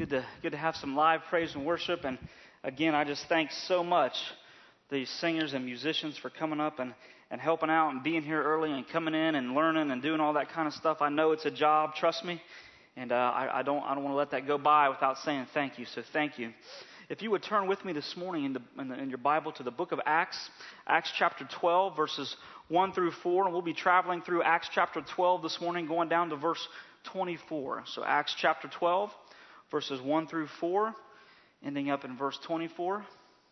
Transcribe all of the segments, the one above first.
Good to have some live praise and worship. And again, I just thank so much the singers and musicians for coming up and helping out and being here early and coming in and learning and doing all that kind of stuff. I know it's a job, trust me, and I don't want to let that go by without saying thank you. So thank you. If you would turn with me this morning in your Bible to the book of Acts, Acts chapter 12, verses 1 through 4, and we'll be traveling through Acts chapter 12 this morning, going down to verse 24. So Acts chapter 12, verses 1 through 4, ending up in verse 24.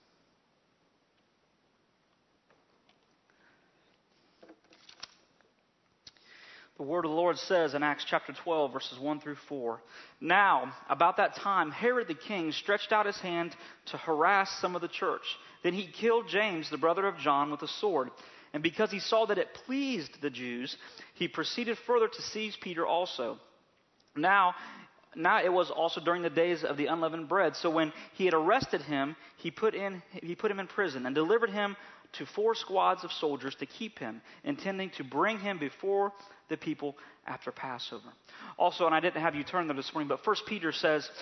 The word of the Lord says in Acts chapter 12, verses 1 through 4, "Now, about that time, Herod the king stretched out his hand to harass some of the church. Then he killed James, the brother of John, with a sword. And because he saw that it pleased the Jews, he proceeded further to seize Peter also. Now it was also during the days of the unleavened bread. So when he had arrested him, he put him in prison and delivered him to 4 squads of soldiers to keep him, intending to bring him before the people after Passover." Also, and I didn't have you turn there this morning, but 1 Peter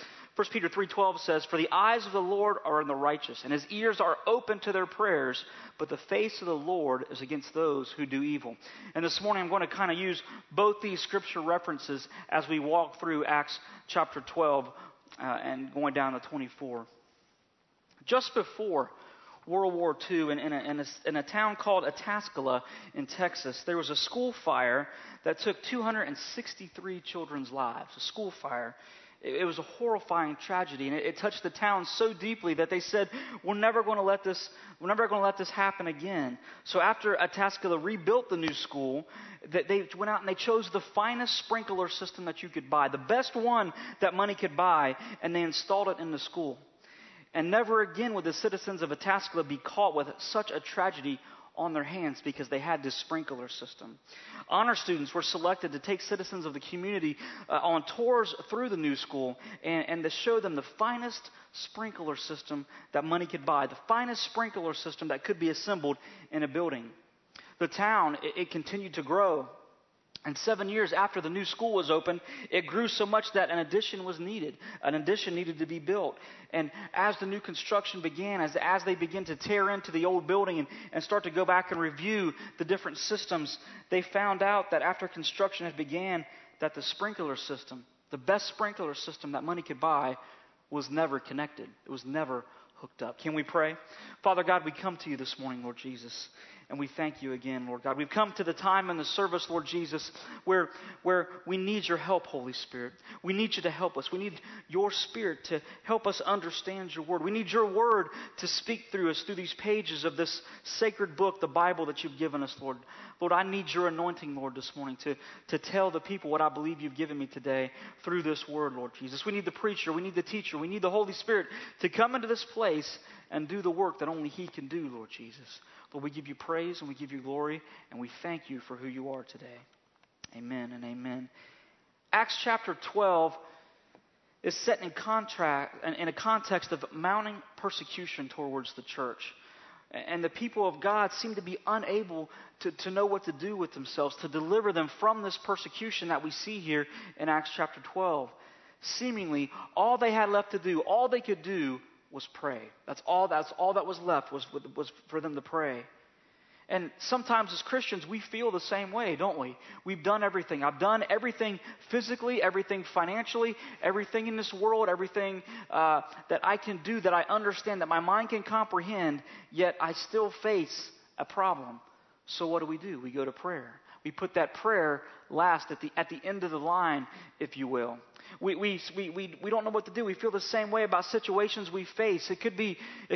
3:12 says, "For the eyes of the Lord are on the righteous, and his ears are open to their prayers, but the face of the Lord is against those who do evil." And this morning I'm going to kind of use both these scripture references as we walk through Acts chapter 12 and going down to 24. Just before World War II, in a town called Atascala in Texas, there was a school fire that took 263 children's lives. A school fire. It was a horrifying tragedy, and it touched the town so deeply that they said, "We're never going to let this happen again." So after Atascala rebuilt the new school, they went out and they chose the finest sprinkler system that you could buy, the best one that money could buy, and they installed it in the school. And never again would the citizens of Atascala be caught with such a tragedy on their hands because they had this sprinkler system. Honor students were selected to take citizens of the community on tours through the new school and to show them the finest sprinkler system that money could buy, the finest sprinkler system that could be assembled in a building. The town, it continued to grow. And 7 years after the new school was opened, it grew so much that an addition was needed. An addition needed to be built. And as the new construction began, as they began to tear into the old building and start to go back and review the different systems, they found out that after construction had began, that the sprinkler system, the best sprinkler system that money could buy, was never connected. It was never hooked up. Can we pray? Father God, we come to you this morning, Lord Jesus. And we thank you again, Lord God. We've come to the time in the service, Lord Jesus, where we need your help, Holy Spirit. We need you to help us. We need your Spirit to help us understand your word. We need your word to speak through us through these pages of this sacred book, the Bible that you've given us, Lord. Lord, I need your anointing, Lord, this morning to tell the people what I believe you've given me today through this word, Lord Jesus. We need the preacher. We need the teacher. We need the Holy Spirit to come into this place and do the work that only he can do, Lord Jesus. Lord, we give you praise and we give you glory, and we thank you for who you are today. Amen and amen. Acts chapter 12 is set in a context of mounting persecution towards the church. And the people of God seem to be unable to know what to do with themselves, to deliver them from this persecution that we see here in Acts chapter 12. Seemingly, all they had left to do, all they could do, was pray. That's all that was left was for them to pray. And sometimes as Christians, we feel the same way, don't we? We've done everything. I've done everything physically, everything financially, everything in this world, everything that I can do, that I understand, that my mind can comprehend, yet I still face a problem. So what do? We go to prayer. We put that prayer last at the end of the line, if you will. We don't know what to do. We feel the same way about situations we face. It could be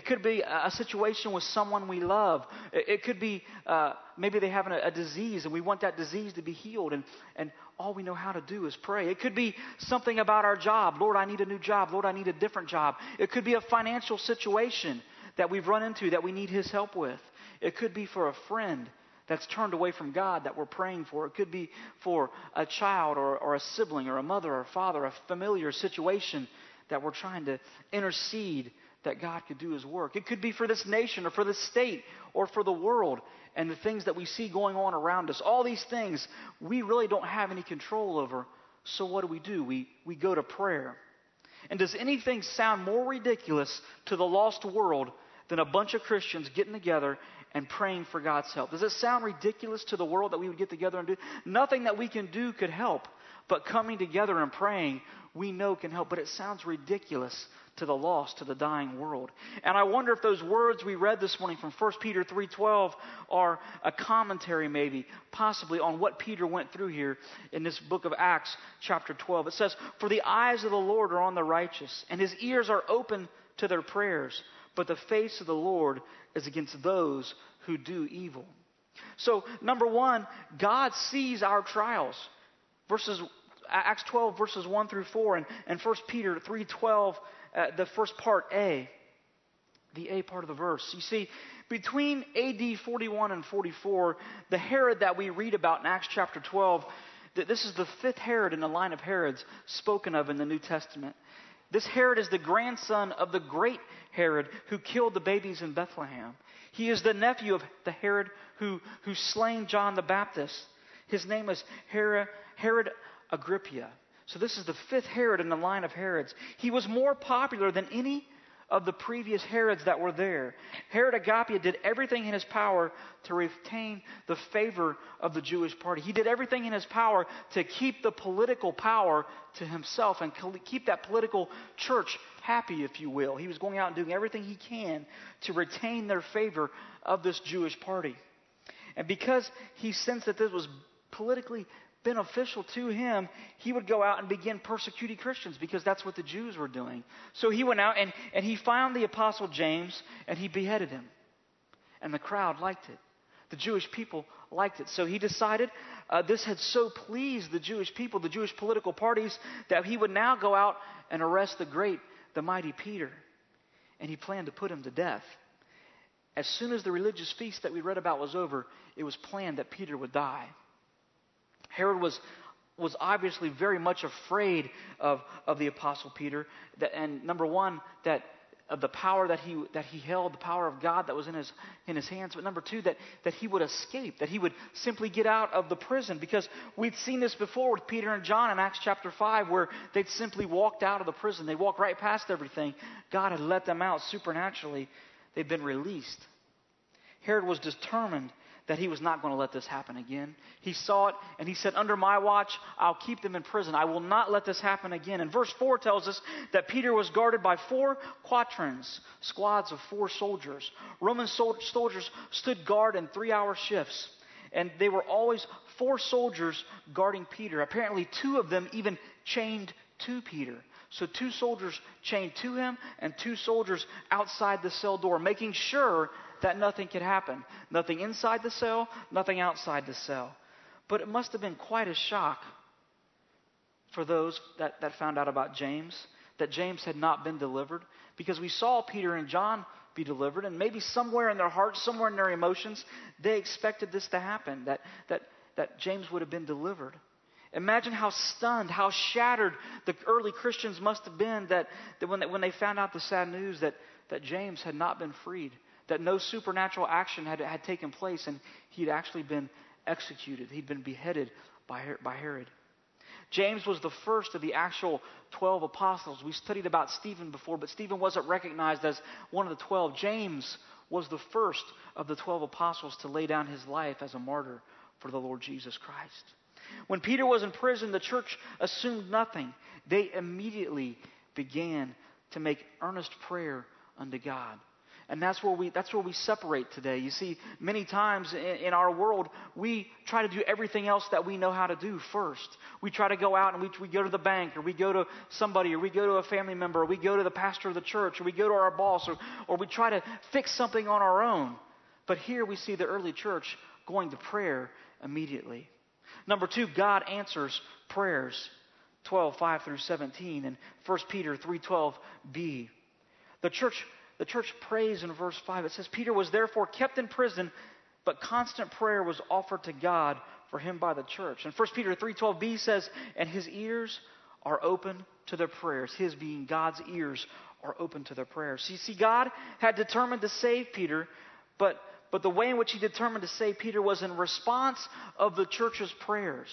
a situation with someone we love. It could be maybe they have a disease and we want that disease to be healed, and all we know how to do is pray. It could be something about our job. Lord, I need a new job. Lord, I need a different job. It could be a financial situation that we've run into that we need his help with. It could be for a friend that's turned away from God that we're praying for. It could be for a child or a sibling or a mother or a father, a familiar situation that we're trying to intercede that God could do his work. It could be for this nation or for this state or for the world and the things that we see going on around us. All these things we really don't have any control over. So what do? We go to prayer. And does anything sound more ridiculous to the lost world than a bunch of Christians getting together and praying for God's help? Does it sound ridiculous to the world that we would get together and do? Nothing that we can do could help, but coming together and praying, we know can help. But it sounds ridiculous to the lost, to the dying world. And I wonder if those words we read this morning from 1 Peter 3:12 are a commentary maybe, possibly, on what Peter went through here in this book of Acts chapter 12. It says, "For the eyes of the Lord are on the righteous, and his ears are open to their prayers, but the face of the Lord is against those who do evil." So, number one, God sees our trials. Acts 12, verses 1 through 4, and 1 Peter 3:12, the first part, A, the A part of the verse. You see, between AD 41 and 44, the Herod that we read about in Acts chapter 12, this is the fifth Herod in the line of Herods spoken of in the New Testament. This Herod is the grandson of the great Herod who killed the babies in Bethlehem. He is the nephew of the Herod who slain John the Baptist. His name is Herod Agrippa. So this is the fifth Herod in the line of Herods. He was more popular than any of the previous Herods that were there. Herod Agrippa did everything in his power to retain the favor of the Jewish party. He did everything in his power to keep the political power to himself and keep that political church happy, if you will. He was going out and doing everything he can to retain their favor of this Jewish party. And because he sensed that this was politically beneficial to him, he would go out and begin persecuting Christians because that's what the Jews were doing. So he went out and he found the apostle James and he beheaded him. And the crowd liked it. The Jewish people liked it. So he decided this had so pleased the Jewish people, the Jewish political parties, that he would now go out and arrest the mighty Peter. And he planned to put him to death. As soon as the religious feast that we read about was over, it was planned that Peter would die. Herod was obviously very much afraid of the apostle Peter, and number one, that of the power that he held, the power of God that was in his hands. But number two, that he would escape, that he would simply get out of the prison, because we'd seen this before with Peter and John in Acts chapter 5, where they'd simply walked out of the prison. They walked right past everything. God had let them out supernaturally. They'd been released. Herod was determined that he was not going to let this happen again. He saw it and he said, "Under my watch, I'll keep them in prison. I will not let this happen again." And verse 4 tells us that Peter was guarded by 4 quaternions, squads of 4 soldiers. Roman soldiers stood guard in 3-hour shifts. And they were always 4 soldiers guarding Peter. Apparently 2 of them even chained to Peter. So 2 soldiers chained to him and 2 soldiers outside the cell door, making sure that nothing could happen. Nothing inside the cell, nothing outside the cell. But it must have been quite a shock for those that found out about James, that James had not been delivered. Because we saw Peter and John be delivered, and maybe somewhere in their hearts, somewhere in their emotions, they expected this to happen, that James would have been delivered. Imagine how stunned, how shattered the early Christians must have been that when they found out the sad news that James had not been freed, that no supernatural action had taken place, and he'd actually been executed. He'd been beheaded by Herod. James was the first of the actual 12 apostles. We studied about Stephen before, but Stephen wasn't recognized as one of the 12. James was the first of the 12 apostles to lay down his life as a martyr for the Lord Jesus Christ. When Peter was in prison, the church assumed nothing. They immediately began to make earnest prayer unto God. And that's where we separate today. You see, many times in our world, we try to do everything else that we know how to do first. We try to go out and we go to the bank, or we go to somebody, or we go to a family member, or we go to the pastor of the church, or we go to our boss, or we try to fix something on our own. But here we see the early church going to prayer immediately. Number 2, God answers prayers. 12:5-17, and 1 Peter 3:12b. The church prays in verse 5. It says, "Peter was therefore kept in prison, but constant prayer was offered to God for him by the church." And 1 Peter 3:12b says, "And his ears are open to their prayers." His being God's ears are open to their prayers. So you see, God had determined to save Peter, but the way in which he determined to save Peter was in response of the church's prayers.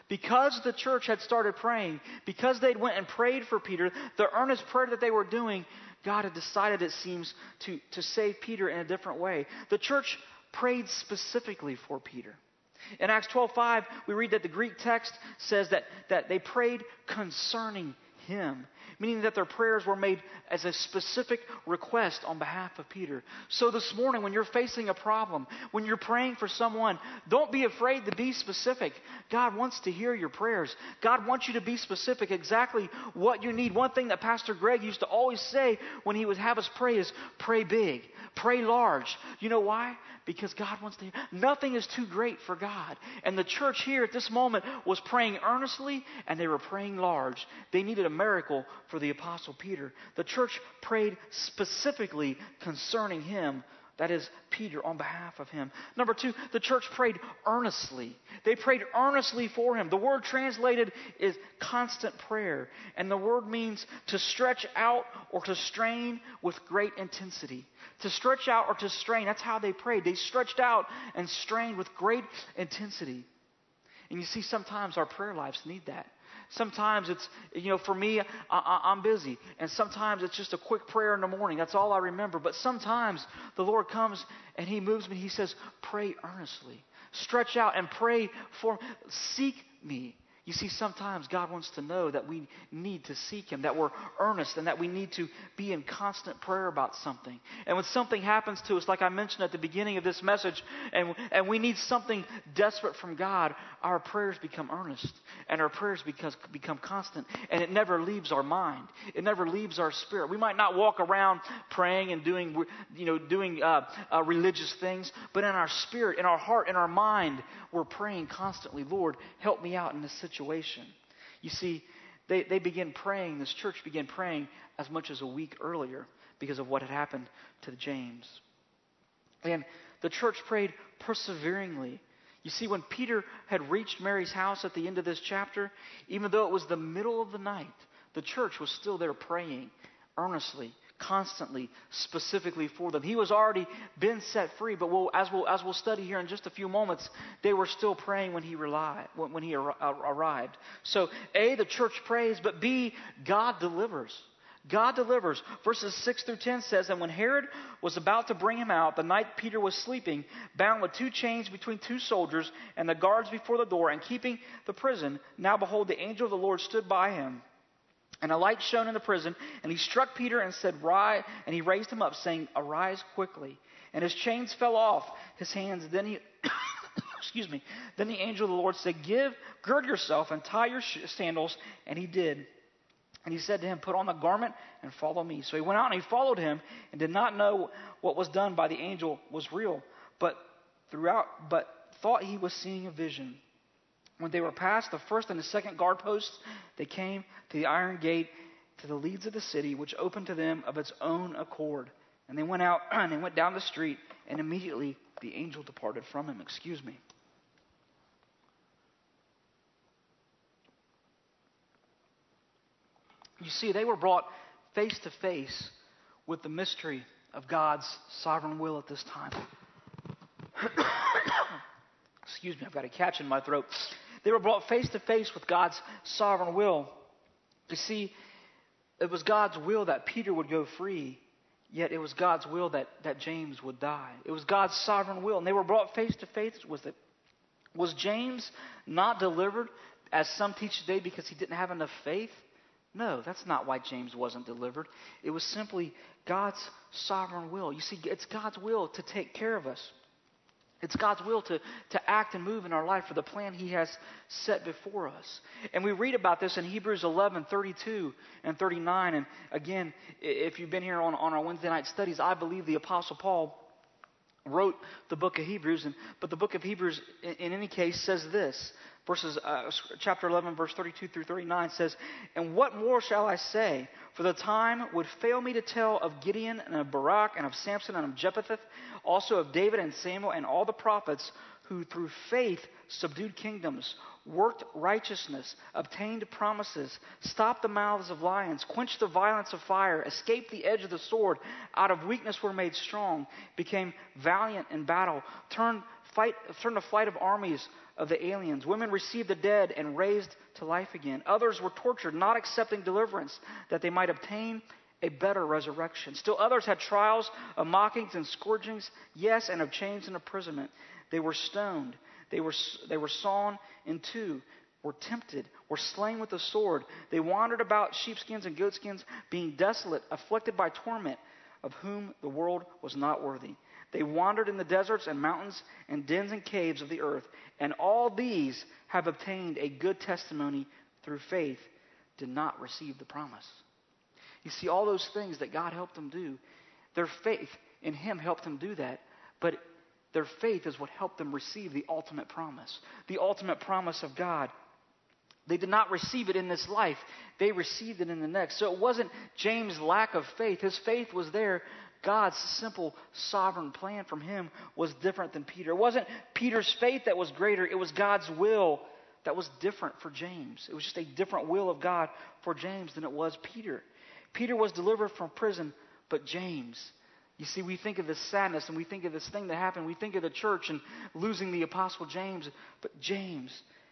Because the church had started praying, because they'd went and prayed for Peter, the earnest prayer that they were doing, God had decided, it seems, to save Peter in a different way. The church prayed specifically for Peter. In Acts 12:5, we read that the Greek text says that they prayed concerning him, meaning that their prayers were made as a specific request on behalf of Peter. So this morning, when you're facing a problem, when you're praying for someone, don't be afraid to be specific. God wants to hear your prayers. God wants you to be specific exactly what you need. One thing that Pastor Greg used to always say when he would have us pray is, pray big, pray large. You know why? Because God wants to hear. Nothing is too great for God. And the church here at this moment was praying earnestly, and they were praying large. They needed a miracle for the Apostle Peter. The church prayed specifically concerning him, that is, Peter, on behalf of him. Number two, the church prayed earnestly. They prayed earnestly for him. The word translated is constant prayer. And the word means to stretch out or to strain with great intensity. To stretch out or to strain, that's how they prayed. They stretched out and strained with great intensity. And you see, sometimes our prayer lives need that. Sometimes it's, for me, I'm busy. And sometimes it's just a quick prayer in the morning. That's all I remember. But sometimes the Lord comes and He moves me. He says, pray earnestly. Stretch out and pray for, seek me. You see, sometimes God wants to know that we need to seek Him, that we're earnest, and that we need to be in constant prayer about something. And when something happens to us, like I mentioned at the beginning of this message, and we need something desperate from God, our prayers become earnest, and our prayers become constant, and it never leaves our mind. It never leaves our spirit. We might not walk around praying and doing religious things, but in our spirit, in our heart, in our mind, we're praying constantly, Lord, help me out in this situation. You see, they began praying, this church began praying as much as a week earlier because of what had happened to James. And the church prayed perseveringly. You see, when Peter had reached Mary's house at the end of this chapter, even though it was the middle of the night, the church was still there praying earnestly, constantly, specifically for them. He was already been set free, but as we'll study here in just a few moments, they were still praying when he arrived. So A, the church prays, but B, God delivers. God delivers. Verses 6 through 10 says, and when Herod was about to bring him out, the night Peter was sleeping, bound with 2 chains between 2 soldiers, and the guards before the door, and keeping the prison, now behold, the angel of the Lord stood by him. And a light shone in the prison, and he struck Peter and said, rise, and he raised him up, saying, arise quickly. And his chains fell off his hands. Then he, Then the angel of the Lord said, gird yourself and tie your sandals. And he did. And he said to him, put on the garment and follow me. So he went out and he followed him, and did not know what was done by the angel was real, but thought he was seeing a vision. When they were past the first and the second guard posts, they came to the iron gate, to the leads of the city, which opened to them of its own accord. And they went out and they went down the street, and immediately the angel departed from him. You see, they were brought face to face with the mystery of God's sovereign will at this time. I've got a catch in my throat. They were brought face to face with God's sovereign will. You see, it was God's will that Peter would go free, yet it was God's will that James would die. It was God's sovereign will, and they were brought face to face with it. Was James not delivered, as some teach today, because he didn't have enough faith? No, that's not why James wasn't delivered. It was simply God's sovereign will. You see, it's God's will to take care of us. It's God's will to act and move in our life for the plan He has set before us. And we read about this in Hebrews 11:32 and 39. And again, if you've been here on our Wednesday night studies, I believe the Apostle Paul wrote the book of Hebrews. But the book of Hebrews, in any case, says this. Chapter 11, verse 32 through 39 says, and what more shall I say? For the time would fail me to tell of Gideon and of Barak and of Samson and of Jephthah, also of David and Samuel and all the prophets who through faith subdued kingdoms, worked righteousness, obtained promises, stopped the mouths of lions, quenched the violence of fire, escaped the edge of the sword, out of weakness were made strong, became valiant in battle, turned the flight of armies of the aliens. Women received the dead and raised to life again. Others were tortured, not accepting deliverance, that they might obtain a better resurrection. Still others had trials of mockings and scourgings, yes, and of chains and imprisonment. They were stoned. They were sawn in two, were tempted, were slain with the sword. They wandered about sheepskins and goatskins, being desolate, afflicted by torment, of whom the world was not worthy. They wandered in the deserts and mountains and dens and caves of the earth, and all these have obtained a good testimony through faith, did not receive the promise. You see, all those things that God helped them do, their faith in Him helped them do that, but their faith is what helped them receive the ultimate promise of God. They did not receive it in this life. They received it in the next. So it wasn't James' lack of faith. His faith was there. God's simple, sovereign plan from him was different than Peter. It wasn't Peter's faith that was greater. It was God's will that was different for James. It was just a different will of God for James than it was Peter. Peter was delivered from prison, but James, you see, we think of this sadness and we think of this thing that happened. We think of the church and losing the apostle James. But James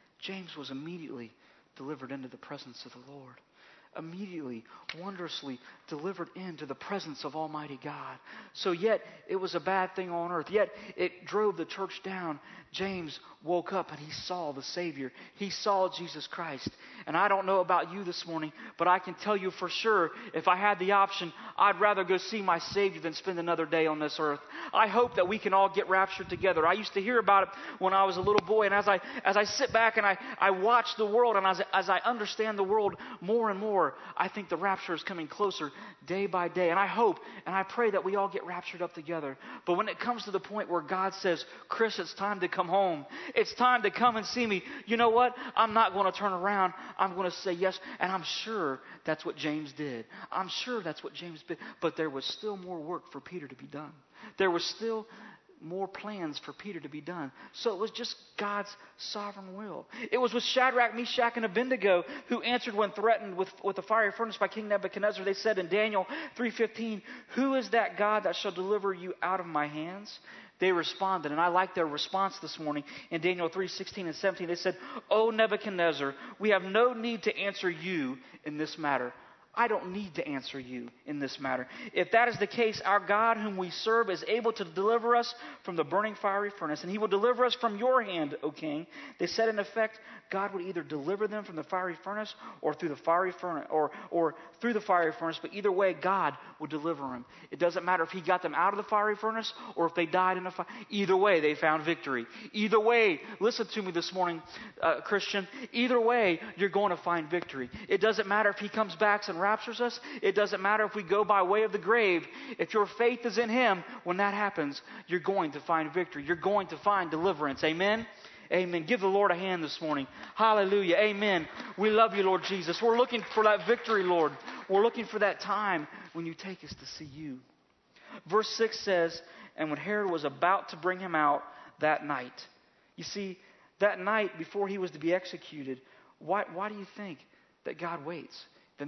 was immediately delivered into the presence of the Lord. Immediately, wondrously delivered into the presence of Almighty God. So yet it was a bad thing on earth. Yet it drove the church down. James woke up and he saw the Savior. He saw Jesus Christ. And I don't know about you this morning, but I can tell you for sure, if I had the option, I'd rather go see my Savior than spend another day on this earth. I hope that we can all get raptured together. I used to hear about it when I was a little boy, and as I sit back and I watch the world, and as I understand the world more and more, I think the rapture is coming closer day by day. And I hope and I pray that we all get raptured up together. But when it comes to the point where God says, Chris, it's time to come home. It's time to come and see me. You know what? I'm not going to turn around. I'm going to say yes. And I'm sure that's what James did. I'm sure that's what James did. But there was still more work for Peter to be done. There was still more plans for Peter to be done. So it was just God's sovereign will. It was with Shadrach, Meshach, and Abednego who answered when threatened with the fiery furnace by King Nebuchadnezzar. They said in Daniel 3:15, "Who is that God that shall deliver you out of my hands?" They responded, and I like their response this morning. In Daniel 3:16 and 17, they said, "O Nebuchadnezzar, we have no need to answer you in this matter." I don't need to answer you in this matter. If that is the case, our God whom we serve is able to deliver us from the burning fiery furnace, and He will deliver us from your hand, O king. They said in effect, God would either deliver them from the fiery furnace or through the fiery furnace, or through the fiery furnace, but either way, God would deliver them. It doesn't matter if He got them out of the fiery furnace or if they died in the fire. Either way, they found victory. Either way, listen to me this morning, Christian. Either way, you're going to find victory. It doesn't matter if He comes back and raptures us. It doesn't matter if we go by way of the grave. If your faith is in Him, when that happens, you're going to find victory. You're going to find deliverance. Amen? Amen. Give the Lord a hand this morning. Hallelujah. Amen. We love you, Lord Jesus. We're looking for that victory, Lord. We're looking for that time when you take us to see you. Verse 6 says, "And when Herod was about to bring him out that night." You see, that night before he was to be executed, why do you think that God waits? The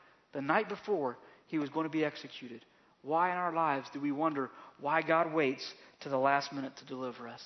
night before he was going to be executed. Why in our lives do we wonder why God waits to the last minute to deliver us?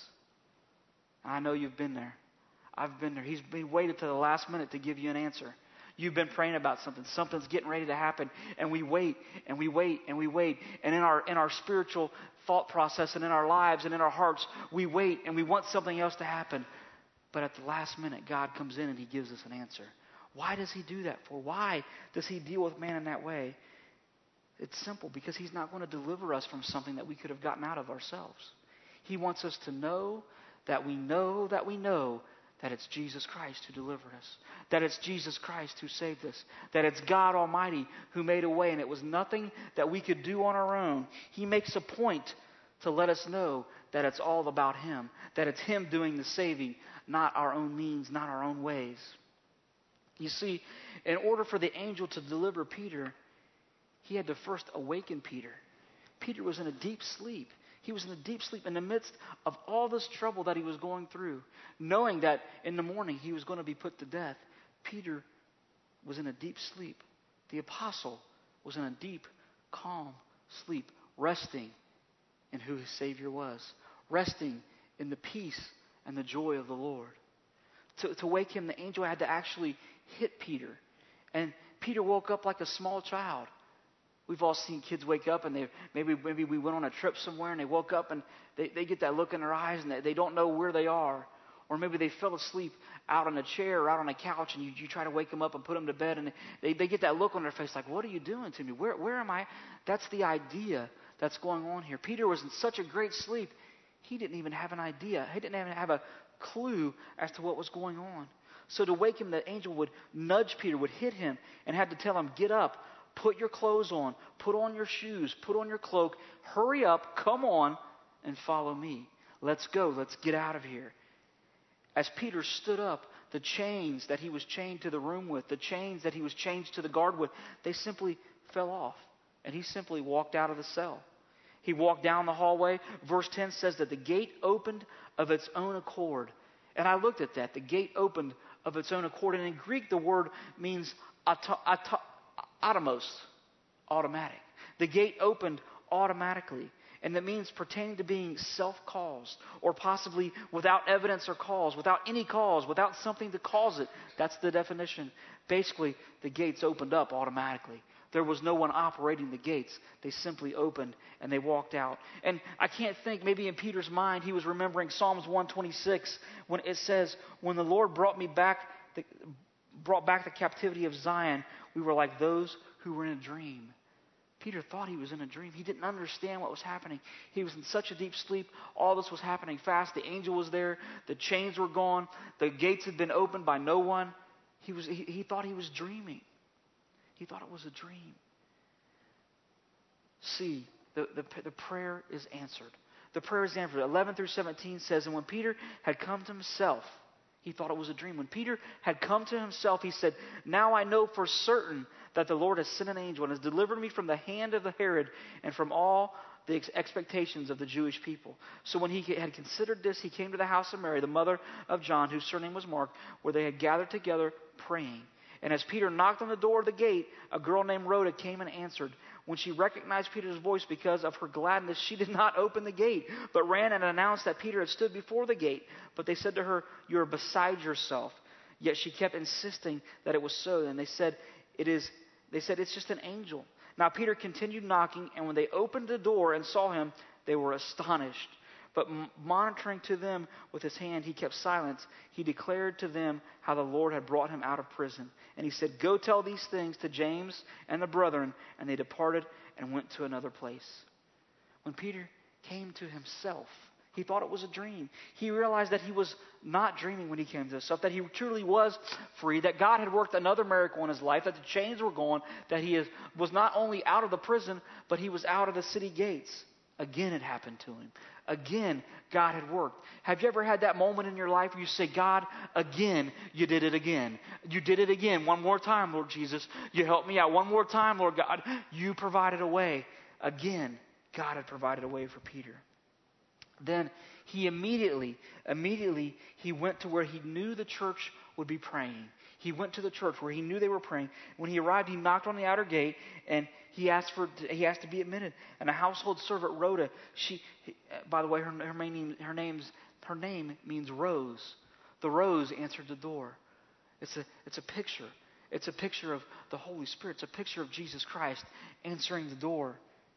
I know you've been there. I've been there. He waited to the last minute to give you an answer. You've been praying about something. Something's getting ready to happen. And we wait and we wait and we wait. And in our spiritual thought process and in our lives and in our hearts, we wait and we want something else to happen. But at the last minute, God comes in and He gives us an answer. Why does He do that for? Why does He deal with man in that way? It's simple, because He's not going to deliver us from something that we could have gotten out of ourselves. He wants us to know that we know that we know that it's Jesus Christ who delivered us, that it's Jesus Christ who saved us, that it's God Almighty who made a way, and it was nothing that we could do on our own. He makes a point to let us know that it's all about Him, that it's Him doing the saving, not our own means, not our own ways. You see, in order for the angel to deliver Peter, he had to first awaken Peter. Peter was in a deep sleep. He was in a deep sleep in the midst of all this trouble that he was going through, knowing that in the morning he was going to be put to death. Peter was in a deep sleep. The apostle was in a deep, calm sleep, resting in who his Savior was, resting in the peace and the joy of the Lord. To wake him, the angel had to actually hit Peter. And Peter woke up like a small child. We've all seen kids wake up and maybe we went on a trip somewhere and they woke up and they get that look in their eyes and they don't know where they are. Or maybe they fell asleep out on a chair or out on a couch and you try to wake them up and put them to bed and they get that look on their face like, what are you doing to me? Where am I? That's the idea that's going on here. Peter was in such a great sleep, he didn't even have an idea. He didn't even have a clue as to what was going on. So to wake him, the angel would nudge Peter, would hit him, and had to tell him, get up, put your clothes on, put on your shoes, put on your cloak, hurry up, come on, and follow me. Let's go, let's get out of here. As Peter stood up, the chains that he was chained to the room with, the chains that he was chained to the guard with, they simply fell off. And he simply walked out of the cell. He walked down the hallway. Verse 10 says that the gate opened of its own accord. And I looked at that. The gate opened of its own accord. And in Greek, the word means automos, automatic. The gate opened automatically. And that means pertaining to being self-caused, or possibly without evidence or cause, without any cause, without something to cause it. That's the definition. Basically, the gates opened up automatically. There was no one operating the gates. They simply opened and they walked out. And I can't think, maybe in Peter's mind, he was remembering Psalms 126 when it says, when the Lord brought back the captivity of Zion, we were like those who were in a dream. Peter thought he was in a dream. He didn't understand what was happening. He was in such a deep sleep. All this was happening fast. The angel was there. The chains were gone. The gates had been opened by no one. He thought he was dreaming. He thought it was a dream. See, the prayer is answered. The prayer is answered. 11 through 17 says, and when Peter had come to himself, he thought it was a dream. When Peter had come to himself, he said, now I know for certain that the Lord has sent an angel and has delivered me from the hand of the Herod and from all the expectations of the Jewish people. So when he had considered this, he came to the house of Mary, the mother of John, whose surname was Mark, where they had gathered together praying. And as Peter knocked on the door of the gate, a girl named Rhoda came and answered. When she recognized Peter's voice because of her gladness, she did not open the gate, but ran and announced that Peter had stood before the gate. But they said to her, you are beside yourself. Yet she kept insisting that it was so. And they said, it's just an angel. Now Peter continued knocking, and when they opened the door and saw him, they were astonished. But monitoring to them with his hand, he kept silence. He declared to them how the Lord had brought him out of prison. And he said, go tell these things to James and the brethren. And they departed and went to another place. When Peter came to himself, he thought it was a dream. He realized that he was not dreaming when he came to himself, that he truly was free, that God had worked another miracle in his life, that the chains were gone, that he was not only out of the prison, but he was out of the city gates. Again, it happened to him. Again, God had worked. Have you ever had that moment in your life where you say, God, again, you did it again. You did it again. One more time, Lord Jesus. You helped me out. One more time, Lord God. You provided a way. Again, God had provided a way for Peter. Then he immediately he went to where he knew the church would be praying. He went to the church where he knew they were praying. When he arrived, he knocked on the outer gate and he asked to be admitted. And a household servant, Rhoda, by the way, her name means rose. The rose answered the door. It's a picture. It's a picture of the Holy Spirit. It's a picture of Jesus Christ answering the door.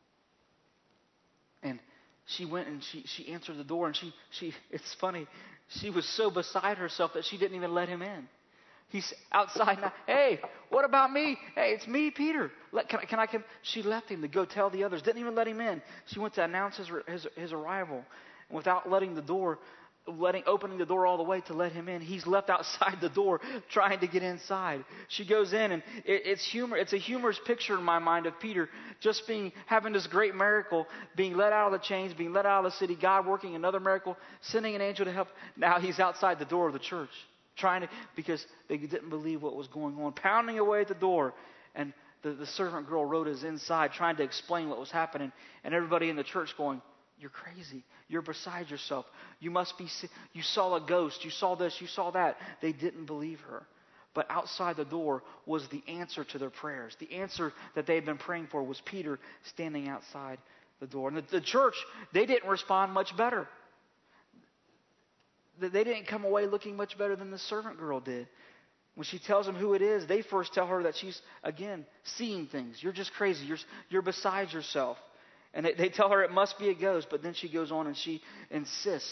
And she went and she answered the door, and she it's funny. She was so beside herself that she didn't even let him in. He's outside now. Hey, what about me? Hey, it's me, Peter. Can I come? She left him to go tell the others. Didn't even let him in. She went to announce his arrival. And without opening the door all the way to let him in, he's left outside the door trying to get inside. She goes in, and it's humor. It's a humorous picture in my mind of Peter just having this great miracle, being let out of the chains, being let out of the city, God working another miracle, sending an angel to help. Now he's outside the door of the church. Because they didn't believe what was going on, pounding away at the door. And the servant girl Rhoda is inside trying to explain what was happening. And everybody in the church going, you're crazy. You're beside yourself. You saw a ghost. You saw this. You saw that. They didn't believe her. But outside the door was the answer to their prayers. The answer that they had been praying for was Peter standing outside the door. And the church, they didn't respond much better. they didn't come away looking much better than the servant girl did. When she tells them who it is, they first tell her that she's, again, seeing things. You're just crazy. You're beside yourself. And they tell her it must be a ghost. But then she goes on and she insists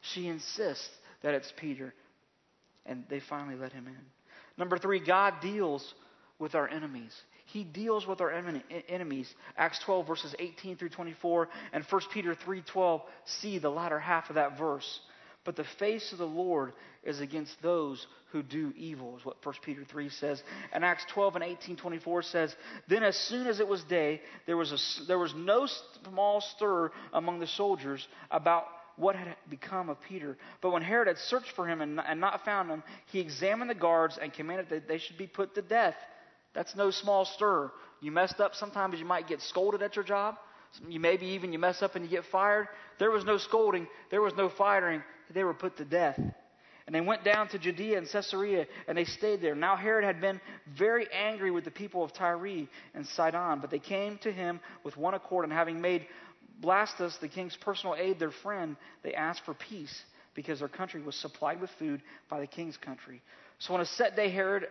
that it's Peter. And they finally let him in. Number 3, God deals with our enemies. He deals with our enemies. Acts 12, verses 18 through 24, and 1 Peter 3:12, see the latter half of that verse. But the face of the Lord is against those who do evil, is what 1 Peter 3 says. And Acts 12 and 18:24 says, then as soon as it was day, there was no small stir among the soldiers about what had become of Peter. But when Herod had searched for him and not found him, he examined the guards and commanded that they should be put to death. That's no small stir. You messed up, sometimes you might get scolded at your job. You mess up and you get fired. There was no scolding. There was no firing. They were put to death. And they went down to Judea and Caesarea, and they stayed there. Now Herod had been very angry with the people of Tyre and Sidon, but they came to him with one accord, and having made Blastus, the king's personal aide, their friend, they asked for peace, because their country was supplied with food by the king's country. So on a set day, Herod,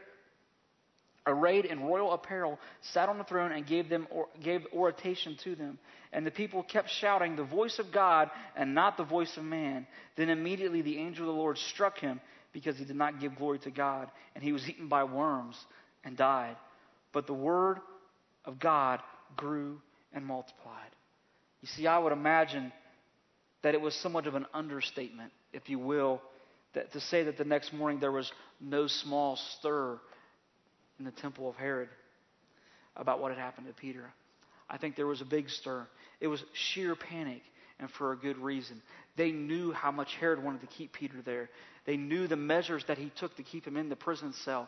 arrayed in royal apparel, sat on the throne and gave oration to them. And the people kept shouting, the voice of God and not the voice of man. Then immediately the angel of the Lord struck him, because he did not give glory to God. And he was eaten by worms and died. But the word of God grew and multiplied. You see, I would imagine that it was somewhat of an understatement, if you will, that to say that the next morning there was no small stir in the temple of Herod about what had happened to Peter. I think there was a big stir. It was sheer panic, and for a good reason. They knew how much Herod wanted to keep Peter there. They knew the measures that he took to keep him in the prison cell.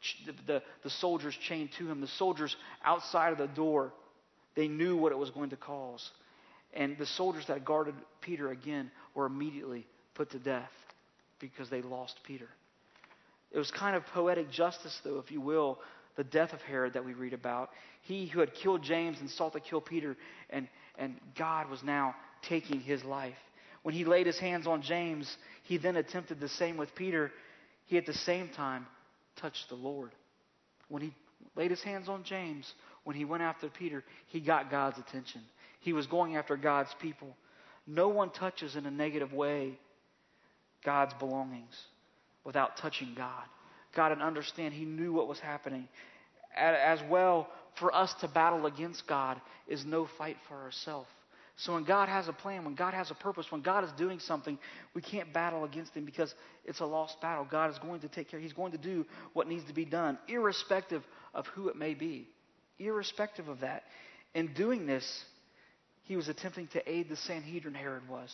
The soldiers chained to him, the soldiers outside of the door. They knew what it was going to cause. And the soldiers that guarded Peter again were immediately put to death because they lost Peter. It was kind of poetic justice, though, if you will, the death of Herod that we read about. He who had killed James and sought to kill Peter, and God was now taking his life. When he laid his hands on James, he then attempted the same with Peter. He at the same time touched the Lord. When he laid his hands on James, when he went after Peter, he got God's attention. He was going after God's people. No one touches in a negative way God's belongings without touching God. God didn't understand. He knew what was happening. As well, for us to battle against God is no fight for ourselves. So when God has a plan, when God has a purpose, when God is doing something, we can't battle against Him because it's a lost battle. God is going to take care. He's going to do what needs to be done, irrespective of who it may be. Irrespective of that. In doing this, He was attempting to aid the Sanhedrin, Herod was.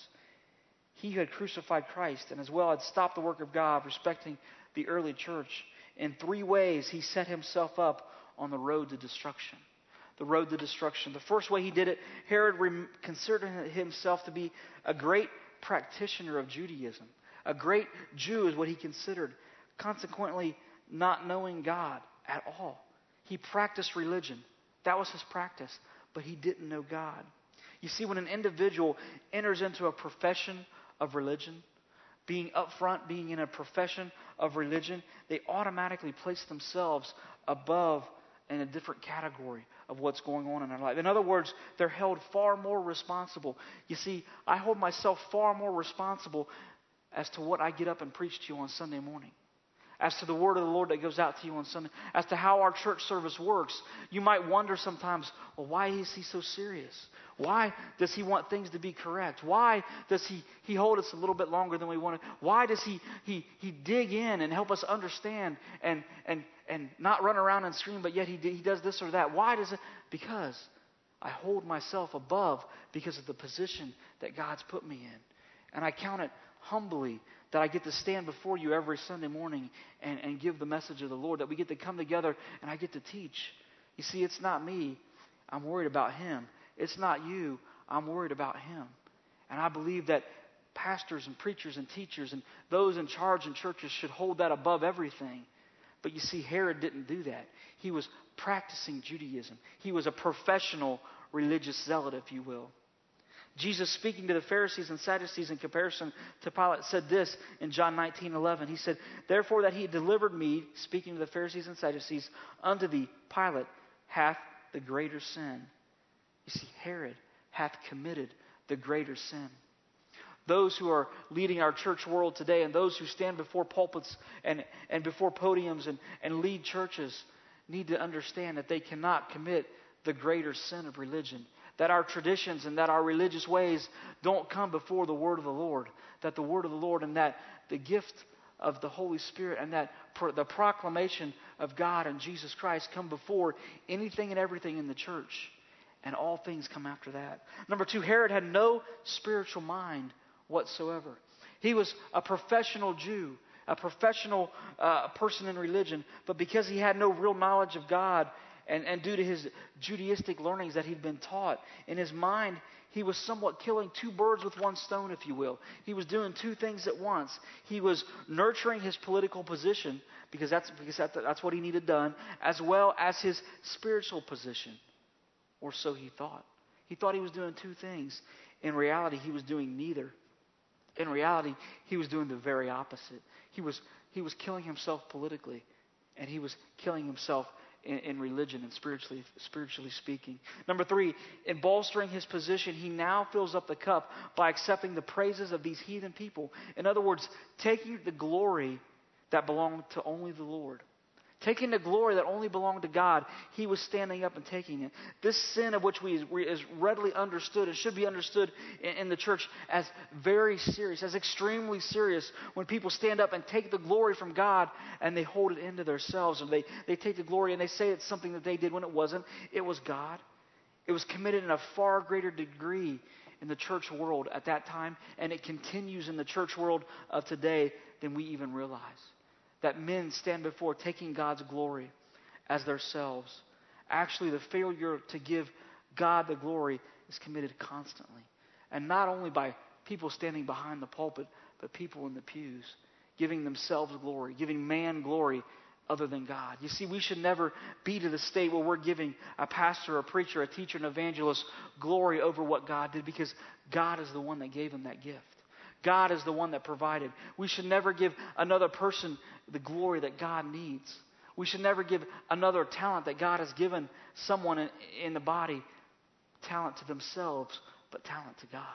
He who had crucified Christ and as well had stopped the work of God respecting the early church. In 3 ways, he set himself up on the road to destruction. The road to destruction. The first way he did it, Herod considered himself to be a great practitioner of Judaism. A great Jew is what he considered. Consequently, not knowing God at all. He practiced religion. That was his practice. But he didn't know God. You see, when an individual enters into a profession of religion, being upfront, being in a profession of religion, they automatically place themselves above in a different category of what's going on in their life. In other words, they're held far more responsible. You see, I hold myself far more responsible as to what I get up and preach to you on Sunday morning. As to the word of the Lord that goes out to you on Sunday. As to how our church service works. You might wonder sometimes, well, why is he so serious? Why does he want things to be correct? Why does he hold us a little bit longer than we want to? Why does he dig in and help us understand and not run around and scream, but yet he does this or that? Why does it? Because I hold myself above because of the position that God's put me in. And I count it humbly that I get to stand before you every Sunday morning and give the message of the Lord, that we get to come together and I get to teach. You see, it's not me. I'm worried about Him. It's not you. I'm worried about Him. And I believe that pastors and preachers and teachers and those in charge in churches should hold that above everything. But you see, Herod didn't do that. He was practicing Judaism. He was a professional religious zealot, if you will. Jesus, speaking to the Pharisees and Sadducees in comparison to Pilate, said this in John 19:11. He said, therefore that he delivered me, speaking to the Pharisees and Sadducees, unto thee, Pilate, hath the greater sin. You see, Herod hath committed the greater sin. Those who are leading our church world today and those who stand before pulpits and before podiums and lead churches need to understand that they cannot commit the greater sin of religion. That our traditions and that our religious ways don't come before the word of the Lord. That the word of the Lord and that the gift of the Holy Spirit and that the proclamation of God and Jesus Christ come before anything and everything in the church. And all things come after that. Number 2, Herod had no spiritual mind whatsoever. He was a professional Jew, a professional person in religion, but because he had no real knowledge of God and due to his Judaistic learnings that he'd been taught, in his mind he was somewhat killing two birds with one stone, if you will. He was doing two things at once. He was nurturing his political position because that's what he needed done, as well as his spiritual position, or so he thought. He thought he was doing two things. In reality, he was doing neither. In reality, he was doing the very opposite. He was killing himself politically, and he was killing himself in religion and spiritually speaking. Number 3, in bolstering his position, he now fills up the cup by accepting the praises of these heathen people. In other words, taking the glory that belonged to only the Lord. Taking the glory that only belonged to God, he was standing up and taking it. This sin of which is readily understood and should be understood in the church as very serious, as extremely serious, when people stand up and take the glory from God and they hold it into themselves. And they take the glory and they say it's something that they did when it wasn't. It was God. It was committed in a far greater degree in the church world at that time, and it continues in the church world of today than we even realize. That men stand before taking God's glory as themselves. Actually, the failure to give God the glory is committed constantly. And not only by people standing behind the pulpit, but people in the pews, giving themselves glory, giving man glory other than God. You see, we should never be to the state where we're giving a pastor, a preacher, a teacher, an evangelist glory over what God did, because God is the one that gave him that gift. God is the one that provided. We should never give another person the glory that God needs. We should never give another talent that God has given someone in the body, talent to themselves, but talent to God.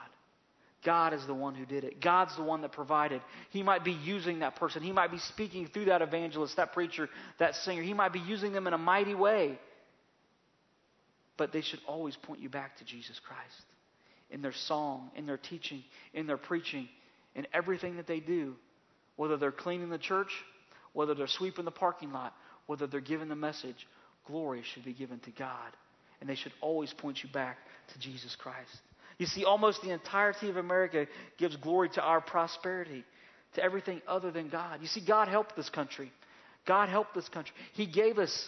God is the one who did it. God's the one that provided. He might be using that person. He might be speaking through that evangelist, that preacher, that singer. He might be using them in a mighty way. But they should always point you back to Jesus Christ. In their song, in their teaching, in their preaching, in everything that they do, whether they're cleaning the church, whether they're sweeping the parking lot, whether they're giving the message, glory should be given to God. And they should always point you back to Jesus Christ. You see, almost the entirety of America gives glory to our prosperity, to everything other than God. You see, God helped this country. God helped this country. He gave us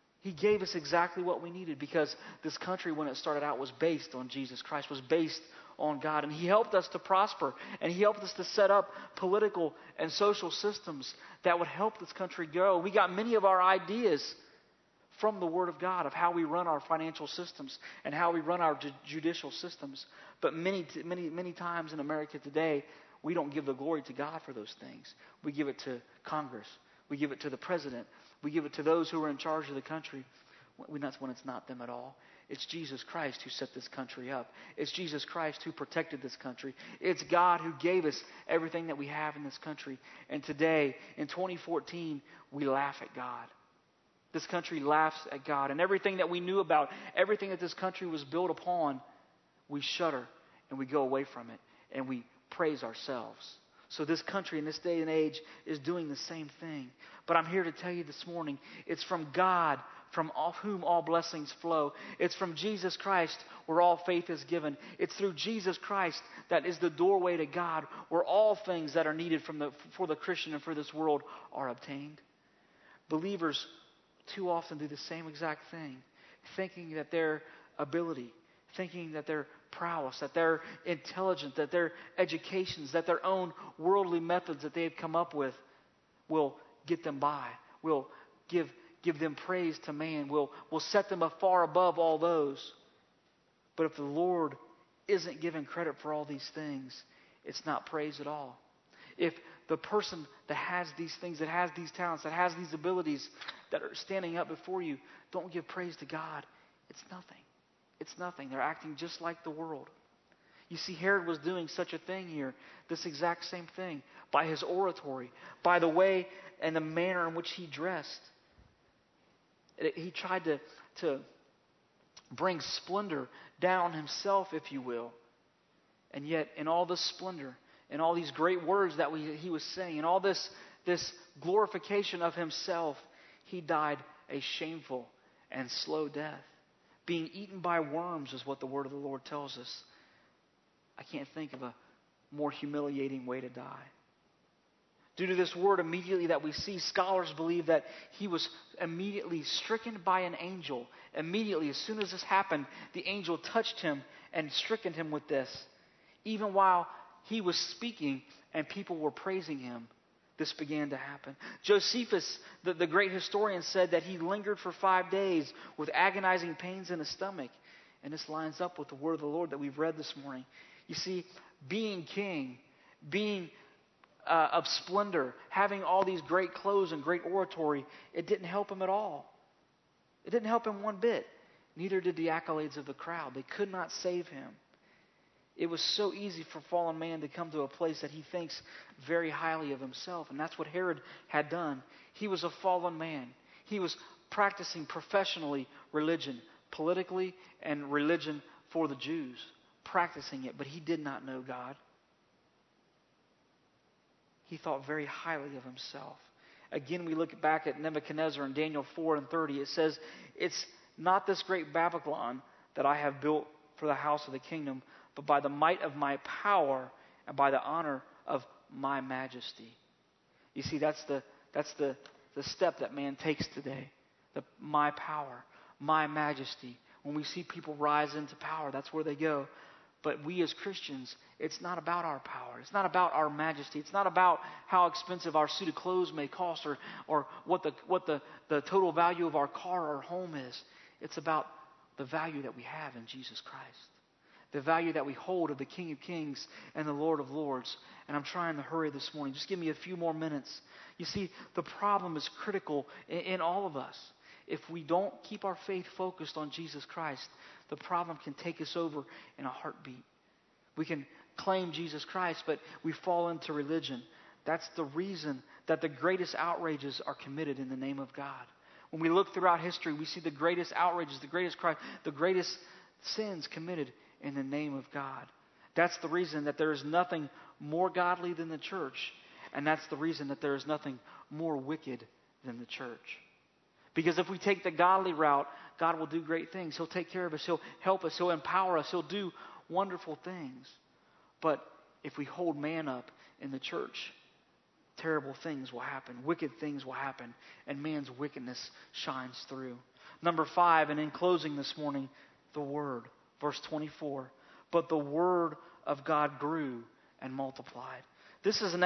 exactly what we needed, because this country, when it started out, was based on Jesus Christ, was based on God. And He helped us to prosper, and He helped us to set up political and social systems that would help this country grow. We got many of our ideas from the Word of God of how we run our financial systems and how we run our judicial systems. But many times in America today, we don't give the glory to God for those things. We give it to Congress. We give it to the president. We give it to those who are in charge of the country. That's when it's not them at all. It's Jesus Christ who set this country up. It's Jesus Christ who protected this country. It's God who gave us everything that we have in this country. And today, in 2014, we laugh at God. This country laughs at God. And everything that we knew about, everything that this country was built upon, we shudder and we go away from it and we praise ourselves. So this country in this day and age is doing the same thing. But I'm here to tell you this morning, it's from God, from whom all blessings flow. It's from Jesus Christ where all faith is given. It's through Jesus Christ that is the doorway to God, where all things that are needed for the Christian and for this world are obtained. Believers too often do the same exact thing, thinking that their ability, thinking that their prowess, that their intelligence, that their educations, that their own worldly methods that they've come up with will get them by, will give them praise to man, will set them far above all those. But if the Lord isn't given credit for all these things, it's not praise at all. If the person that has these things, that has these talents, that has these abilities that are standing up before you, don't give praise to God, it's nothing. It's nothing. They're acting just like the world. You see, Herod was doing such a thing here, this exact same thing, by his oratory, by the way and the manner in which he dressed. He tried to bring splendor down on himself, if you will. And yet, in all this splendor, and all these great words that he was saying, and all this glorification of himself, he died a shameful and slow death. Being eaten by worms is what the word of the Lord tells us. I can't think of a more humiliating way to die. Due to this word immediately that we see, scholars believe that he was immediately stricken by an angel. Immediately, as soon as this happened, the angel touched him and stricken him with this. Even while he was speaking and people were praising him, this began to happen. Josephus, the great historian, said that he lingered for 5 days with agonizing pains in his stomach. And this lines up with the word of the Lord that we've read this morning. You see, being king, being of splendor, having all these great clothes and great oratory, it didn't help him at all. It didn't help him one bit. Neither did the accolades of the crowd. They could not save him. It was so easy for fallen man to come to a place that he thinks very highly of himself. And that's what Herod had done. He was a fallen man. He was practicing professionally religion, politically, and religion for the Jews. Practicing it, but he did not know God. He thought very highly of himself. Again, we look back at Nebuchadnezzar in Daniel 4:30. It says, "It's not this great Babylon that I have built for the house of the kingdom, but by the might of my power and by the honor of my majesty." You see, that's the step that man takes today. My power, my majesty. When we see people rise into power, that's where they go. But we as Christians, it's not about our power. It's not about our majesty. It's not about how expensive our suit of clothes may cost or what the total value of our car or home is. It's about the value that we have in Jesus Christ. The value that we hold of the King of Kings and the Lord of Lords. And I'm trying to hurry this morning. Just give me a few more minutes. You see, the problem is critical in all of us. If we don't keep our faith focused on Jesus Christ, the problem can take us over in a heartbeat. We can claim Jesus Christ, but we fall into religion. That's the reason that the greatest outrages are committed in the name of God. When we look throughout history, we see the greatest outrages, the greatest crime, the greatest sins committed in the name of God. That's the reason that there is nothing more godly than the church, and that's the reason that there is nothing more wicked than the church. Because if we take the godly route, God will do great things. He'll take care of us. He'll help us. He'll empower us. He'll do wonderful things. But if we hold man up in the church, terrible things will happen. Wicked things will happen. And man's wickedness shines through. Number 5, and in closing this morning, the Word. Verse 24. But the Word of God grew and multiplied. This is an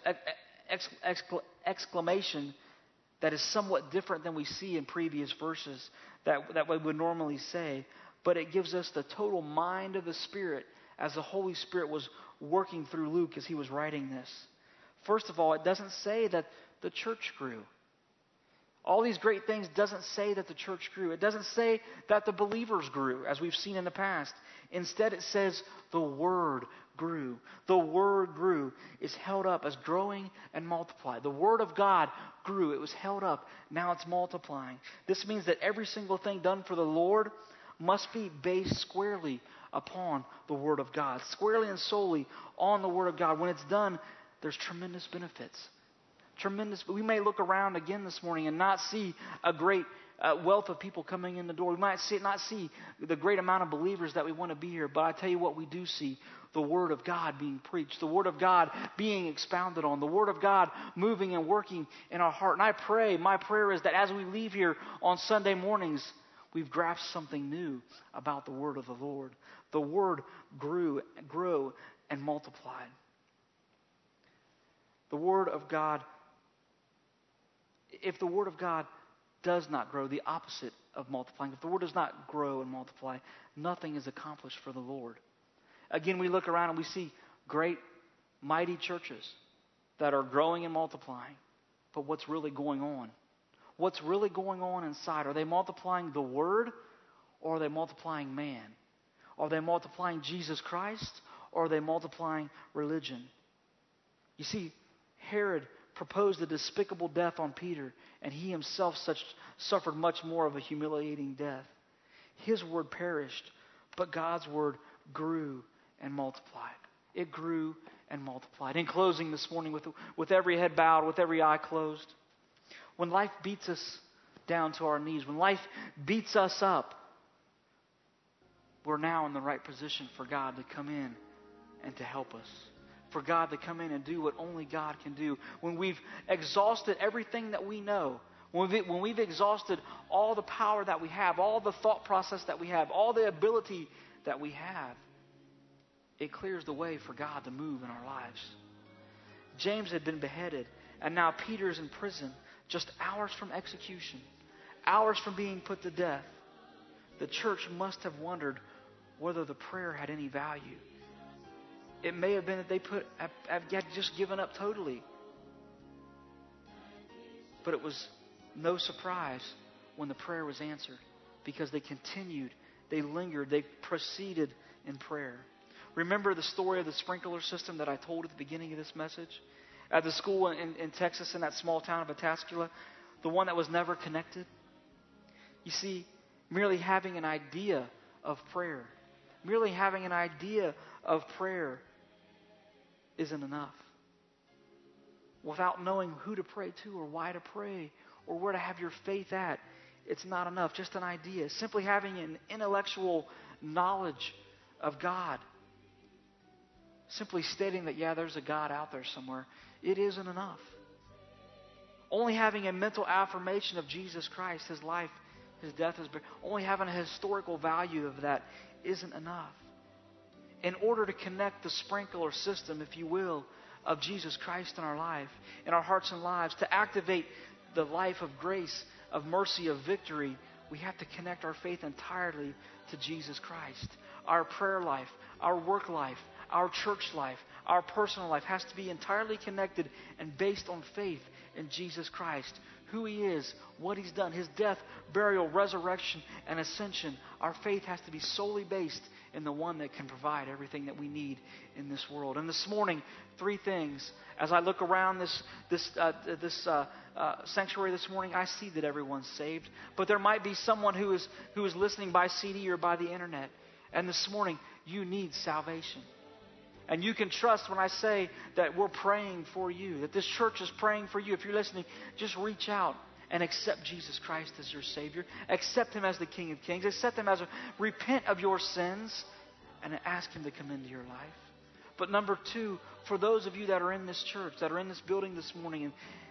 exclamation that is somewhat different than we see in previous verses that we would normally say. But it gives us the total mind of the Spirit as the Holy Spirit was working through Luke as he was writing this. First of all, it doesn't say that the church grew. All these great things doesn't say that the church grew. It doesn't say that the believers grew, as we've seen in the past. Instead, it says the Word grew. The Word grew is held up as growing and multiplied. The Word of God grew. It was held up. Now it's multiplying. This means that every single thing done for the Lord must be based squarely upon the Word of God. Squarely and solely on the Word of God. When it's done, there's tremendous benefits. We may look around again this morning and not see a great wealth of people coming in the door. We might not see the great amount of believers that we want to be here. But I tell you what, we do see the Word of God being preached, the Word of God being expounded on, the Word of God moving and working in our heart. And my prayer is that as we leave here on Sunday mornings, we've grasped something new about the Word of the Lord. The Word grew and multiplied. The Word of God. If the Word of God does not grow, the opposite of multiplying, if the Word does not grow and multiply, nothing is accomplished for the Lord. Again, we look around and we see great, mighty churches that are growing and multiplying. But what's really going on? What's really going on inside? Are they multiplying the Word, or are they multiplying man? Are they multiplying Jesus Christ, or are they multiplying religion? You see, Herod proposed a despicable death on Peter, and he himself suffered much more of a humiliating death. His word perished, but God's word grew and multiplied. It grew and multiplied. In closing this morning, with every head bowed, with every eye closed, when life beats us down to our knees, when life beats us up, we're now in the right position for God to come in and to help us. For God to come in and do what only God can do. When we've exhausted everything that we know, when we've exhausted all the power that we have, all the thought process that we have, all the ability that we have, it clears the way for God to move in our lives. James had been beheaded, and now Peter's in prison, just hours from execution, hours from being put to death. The church must have wondered whether the prayer had any value. It may have been that they had just given up totally. But it was no surprise when the prayer was answered, because they continued, they lingered, they proceeded in prayer. Remember the story of the sprinkler system that I told at the beginning of this message? At the school in Texas, in that small town of Atascula, the one that was never connected? You see, merely having an idea of prayer, isn't enough. Without knowing who to pray to or why to pray or where to have your faith at, it's not enough. Just an idea. Simply having an intellectual knowledge of God. Simply stating that, yeah, there's a God out there somewhere, it isn't enough. Only having a mental affirmation of Jesus Christ, His life, His death, only having a historical value of that isn't enough. In order to connect the sprinkler system, if you will, of Jesus Christ in our life, in our hearts and lives, to activate the life of grace, of mercy, of victory, we have to connect our faith entirely to Jesus Christ. Our prayer life, our work life, our church life, our personal life has to be entirely connected and based on faith in Jesus Christ. Who He is, what He's done, His death, burial, resurrection, and ascension. Our faith has to be solely based in the one that can provide everything that we need in this world. And this morning, 3 things. As I look around this sanctuary this morning, I see that everyone's saved. But there might be someone who is listening by CD or by the internet. And this morning, you need salvation. And you can trust when I say that we're praying for you, that this church is praying for you. If you're listening, just reach out and accept Jesus Christ as your Savior. Accept Him as the King of Kings. Accept Him repent of your sins and ask Him to come into your life. But number 2, for those of you that are in this church, that are in this building this morning, and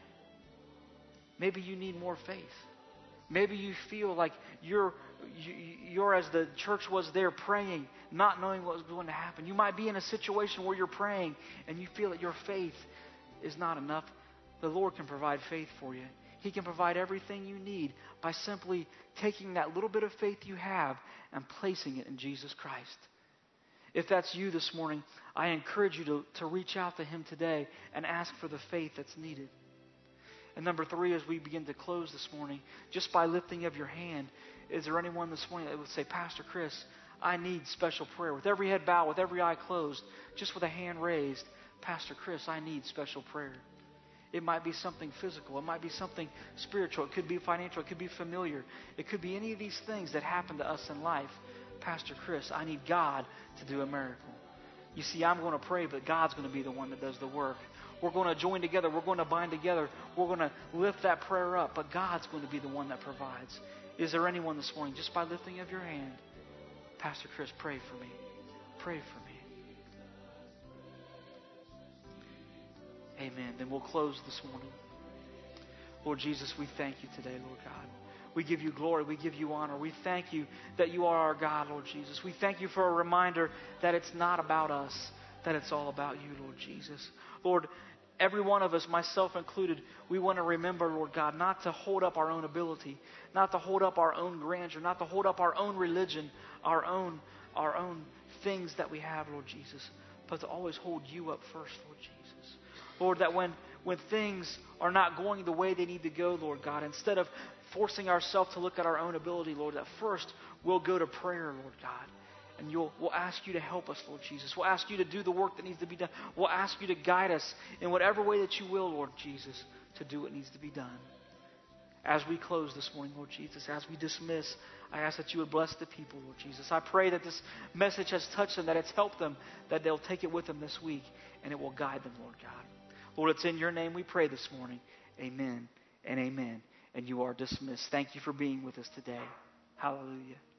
maybe you need more faith. Maybe you feel like you're as the church was there praying, not knowing what was going to happen. You might be in a situation where you're praying and you feel that your faith is not enough. The Lord can provide faith for you. He can provide everything you need by simply taking that little bit of faith you have and placing it in Jesus Christ. If that's you this morning, I encourage you to reach out to Him today and ask for the faith that's needed. And number 3, as we begin to close this morning, just by lifting of your hand, is there anyone this morning that would say, Pastor Chris, I need special prayer? With every head bowed, with every eye closed, just with a hand raised, Pastor Chris, I need special prayer. It might be something physical. It might be something spiritual. It could be financial. It could be familiar. It could be any of these things that happen to us in life. Pastor Chris, I need God to do a miracle. You see, I'm going to pray, but God's going to be the one that does the work. We're going to join together. We're going to bind together. We're going to lift that prayer up, but God's going to be the one that provides. Is there anyone this morning, just by lifting of your hand, Pastor Chris, pray for me. Pray for me. Amen. Then we'll close this morning. Lord Jesus, we thank you today, Lord God. We give you glory. We give you honor. We thank you that you are our God, Lord Jesus. We thank you for a reminder that it's not about us, that it's all about you, Lord Jesus. Lord, every one of us, myself included, we want to remember, Lord God, not to hold up our own ability, not to hold up our own grandeur, not to hold up our own religion, our own things that we have, Lord Jesus, but to always hold you up first, Lord Jesus. Lord, that when things are not going the way they need to go, Lord God, instead of forcing ourselves to look at our own ability, Lord, that first we'll go to prayer, Lord God. And we'll ask you to help us, Lord Jesus. We'll ask you to do the work that needs to be done. We'll ask you to guide us in whatever way that you will, Lord Jesus, to do what needs to be done. As we close this morning, Lord Jesus, as we dismiss, I ask that you would bless the people, Lord Jesus. I pray that this message has touched them, that it's helped them, that they'll take it with them this week, and it will guide them, Lord God. Lord, it's in your name we pray this morning. Amen and amen. And you are dismissed. Thank you for being with us today. Hallelujah.